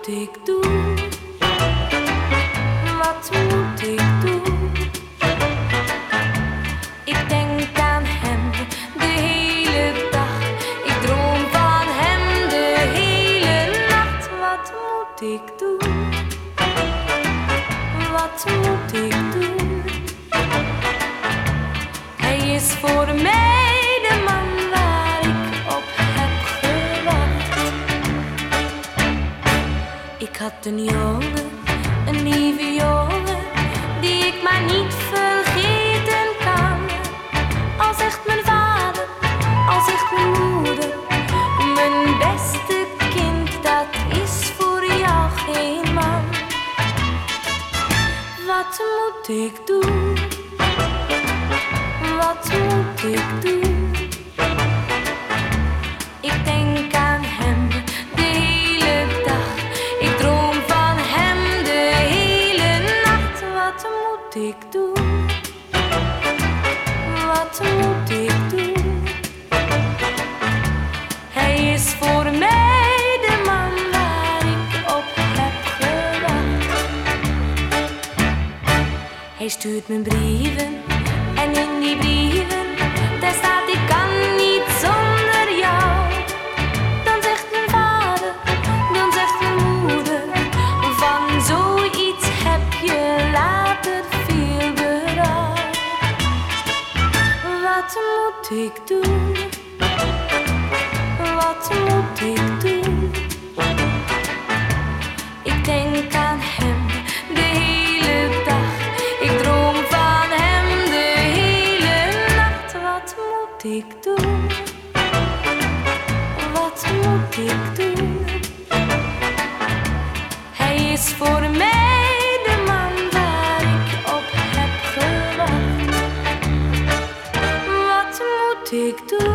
moet ik doen? Wat moet ik doen? Ik denk aan hem de hele dag. Ik droom van hem de hele nacht. Wat moet ik doen? Wat moet ik doen? Hij is voor mij de man waar ik op heb gewacht. Ik had een jongen, een lieve jongen, die ik maar niet vergeten kan. Al zegt mijn vader, al zegt mijn moeder, mijn beste kind, dat is voor jou geen man. Wat moet ik doen? Wat moet ik doen? Ik denk aan hem de hele dag. Ik droom van hem de hele nacht. Wat moet ik doen? Wat moet ik doen? Hij is voor mij de man waar ik op heb gewacht. Hij stuurt me brieven en in die brieven daar staat ik kan niet zonder jou. Dan zegt mijn vader, dan zegt mijn moeder, van zoiets heb je later veel berouw. Wat moet ik doen? Wat moet ik doen? Ik denk aan hem de hele dag. Ik droom van hem de hele nacht. Wat moet ik doen? Wat moet ik doen? Hij is voor mij de man waar ik op heb gewacht. Wat moet ik doen?